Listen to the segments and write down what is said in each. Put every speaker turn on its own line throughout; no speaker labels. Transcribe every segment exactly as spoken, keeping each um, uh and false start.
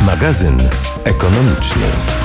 Magazyn ekonomiczny.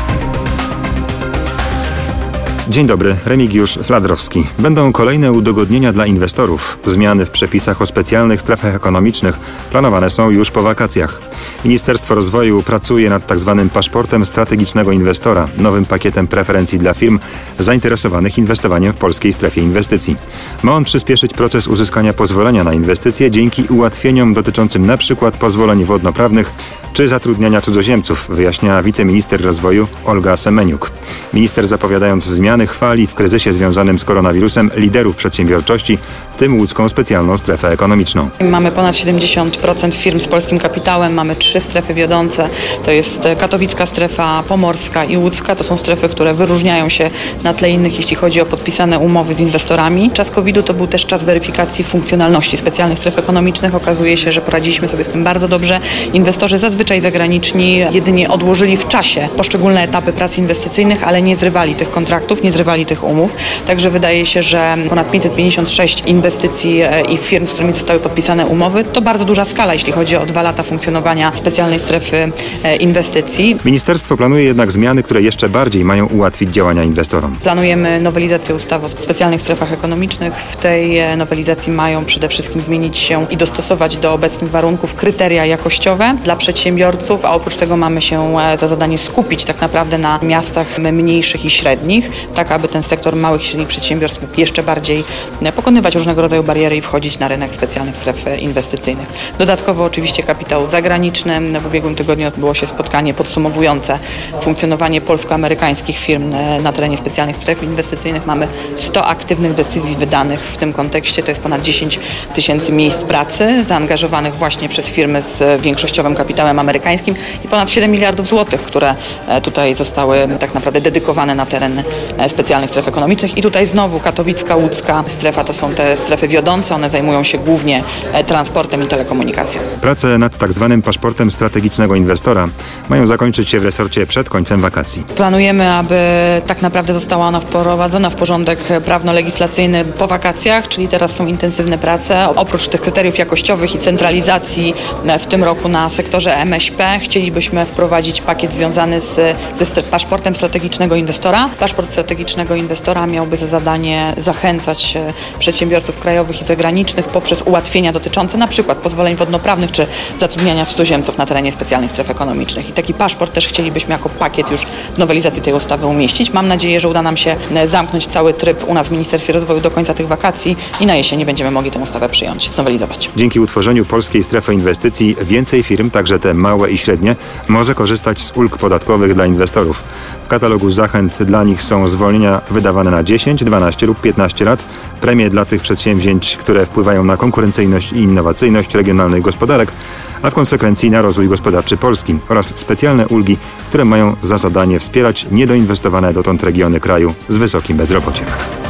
Dzień dobry, Remigiusz Fladrowski. Będą kolejne udogodnienia dla inwestorów. Zmiany w przepisach o specjalnych strefach ekonomicznych planowane są już po wakacjach. Ministerstwo Rozwoju pracuje nad tzw. paszportem strategicznego inwestora, nowym pakietem preferencji dla firm zainteresowanych inwestowaniem w polskiej strefie inwestycji. Ma on przyspieszyć proces uzyskania pozwolenia na inwestycje dzięki ułatwieniom dotyczącym np. pozwoleń wodnoprawnych czy zatrudniania cudzoziemców, wyjaśnia wiceminister rozwoju Olga Semeniuk. Minister, zapowiadając zmiany, chwali w kryzysie związanym z koronawirusem liderów przedsiębiorczości, w tym łódzką specjalną strefę ekonomiczną.
Mamy ponad siedemdziesiąt procent firm z polskim kapitałem, mamy trzy strefy wiodące. To jest katowicka strefa, pomorska i łódzka. To są strefy, które wyróżniają się na tle innych, jeśli chodzi o podpisane umowy z inwestorami. Czas kowida to był też czas weryfikacji funkcjonalności specjalnych stref ekonomicznych. Okazuje się, że poradziliśmy sobie z tym bardzo dobrze. Inwestorzy zazwyczaj zagraniczni jedynie odłożyli w czasie poszczególne etapy prac inwestycyjnych, ale nie zrywali tych kontraktów, nie zrywali tych umów. Także wydaje się, że ponad pięćset pięćdziesiąt sześć inwestycji i firm, z którymi zostały podpisane umowy, to bardzo duża skala, jeśli chodzi o dwa lata funkcjonowania specjalnej strefy inwestycji.
Ministerstwo planuje jednak zmiany, które jeszcze bardziej mają ułatwić działania inwestorom.
Planujemy nowelizację ustawy o specjalnych strefach ekonomicznych. W tej nowelizacji mają przede wszystkim zmienić się i dostosować do obecnych warunków kryteria jakościowe dla przedsiębiorców, a oprócz tego mamy się za zadanie skupić tak naprawdę na miastach mniejszych i średnich, tak aby ten sektor małych i średnich przedsiębiorstw mógł jeszcze bardziej pokonywać różnego rodzaju bariery i wchodzić na rynek specjalnych stref inwestycyjnych. Dodatkowo oczywiście kapitał zagraniczny. W ubiegłym tygodniu odbyło się spotkanie podsumowujące funkcjonowanie polsko-amerykańskich firm na terenie specjalnych stref inwestycyjnych. Mamy sto aktywnych decyzji wydanych w tym kontekście. To jest ponad dziesięć tysięcy miejsc pracy zaangażowanych właśnie przez firmy z większościowym kapitałem amerykańskim i ponad siedem miliardów złotych, które tutaj zostały tak naprawdę dedykowane na teren specjalnych stref ekonomicznych. I tutaj znowu katowicka, łódzka strefa to są te strefy wiodące. One zajmują się głównie transportem i telekomunikacją.
Prace nad tzw. paszportem strategicznego inwestora mają zakończyć się w resorcie przed końcem wakacji.
Planujemy, aby tak naprawdę została ona wprowadzona w porządek prawno-legislacyjny po wakacjach, czyli teraz są intensywne prace. Oprócz tych kryteriów jakościowych i centralizacji w tym roku na sektorze M S P chcielibyśmy wprowadzić pakiet związany z, ze paszportem strategicznego inwestora. Paszport strategicznego inwestora miałby za zadanie zachęcać przedsiębiorców krajowych i zagranicznych poprzez ułatwienia dotyczące na przykład pozwoleń wodnoprawnych czy zatrudniania cudzoziemców na terenie specjalnych stref ekonomicznych. I taki paszport też chcielibyśmy jako pakiet już w nowelizacji tej ustawy umieścić. Mam nadzieję, że uda nam się zamknąć cały tryb u nas w Ministerstwie Rozwoju do końca tych wakacji i na jesieni będziemy mogli tę ustawę przyjąć, znowelizować.
Dzięki utworzeniu polskiej strefy inwestycji więcej firm, także te małe i średnie, może korzystać z ulg podatkowych dla inwestorów. W katalogu zachęt dla nich są zwolnienia wydawane na dziesięć, dwanaście lub piętnaście lat, premie dla tych przedsięwzięć, które wpływają na konkurencyjność i innowacyjność regionalnych gospodarek, a w konsekwencji na rozwój gospodarczy Polski oraz specjalne ulgi, które mają za zadanie wspierać niedoinwestowane dotąd regiony kraju z wysokim bezrobociem.